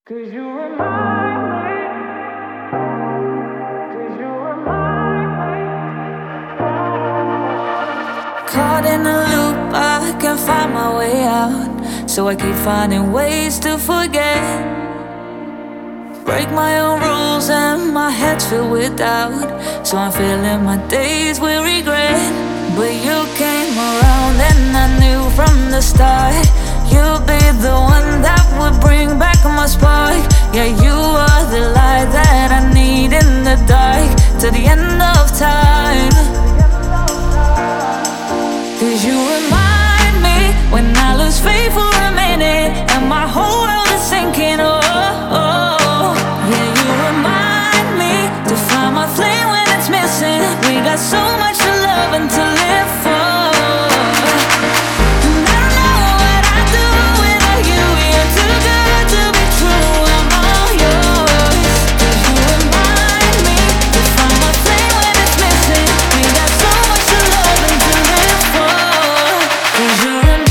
Cause you remind me, cause you remind me. Caught in a loop, I can't find my way out. So I keep finding ways to forget. Break my own rules and my head's filled with doubt. So I'm filling my days with regret. But you came around and I knew from the start you'd be the one that would bring back my spark. Yeah, you are the light that I need in the dark till the end of time. Cause you remind me when I lose faith for a minute and my whole world is sinking. Oh, oh. Yeah, you remind me to find my flame when it's missing. We got so much to love and to live for. And I don't know what I'd do without you. You're too good to be true. I'm all yours. Cause you remind me to find my flame when it's missing. We got so much to love and to live for. Cause you remind me.